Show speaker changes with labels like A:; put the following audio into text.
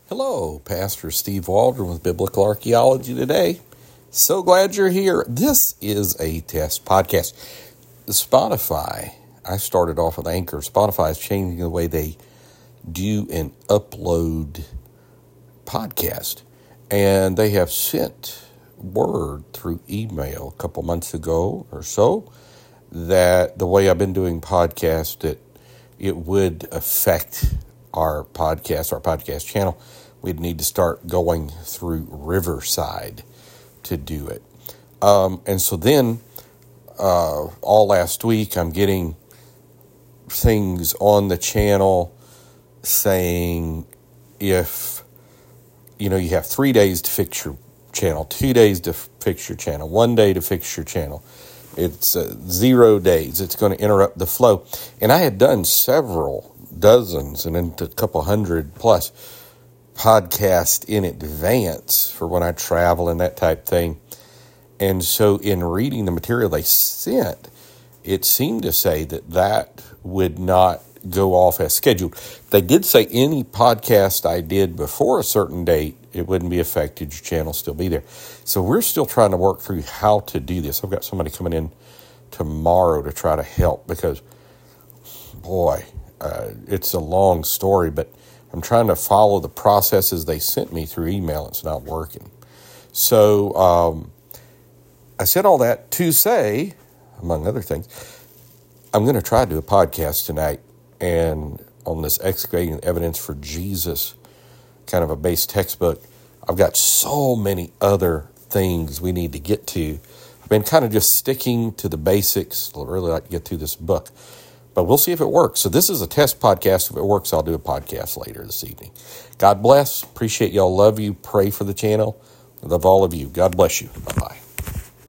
A: Hello, Pastor Steve Waldron with Biblical Archaeology Today. So glad you're here. This is a test podcast. Spotify, I started off with Anchor. Spotify is changing the way they do and upload podcast. And they have sent word through email a couple months ago or so that the way I've been doing podcasts, that it would affect our podcast channel. We'd need to start going through Riverside to do it. And so then, all last week, I'm getting things on the channel saying if, you have 3 days to fix your channel, 2 days to fix your channel, 1 day to fix your channel. It's 0 days. It's going to interrupt the flow. And I had done several dozens and into a couple hundred plus podcasts in advance for when I travel and that type thing. And so in reading the material they sent, it seemed to say that would not go off as scheduled. They did say any podcast I did before a certain date, it wouldn't be affected. Your channel still be there. So we're still trying to work through how to do this. I've got somebody coming in tomorrow to try to help because, boy, it's a long story, but I'm trying to follow the processes they sent me through email. It's not working. So I said all that to say, among other things, I'm going to try to do a podcast tonight and on this Excavating Evidence for Jesus, kind of a base textbook. I've got so many other things we need to get to. I've been kind of just sticking to the basics. I'd really like to get through this book. But we'll see if it works. So this is a test podcast. If it works, I'll do a podcast later this evening. God bless. Appreciate y'all. Love you. Pray for the channel. Love all of you. God bless you. Bye-bye.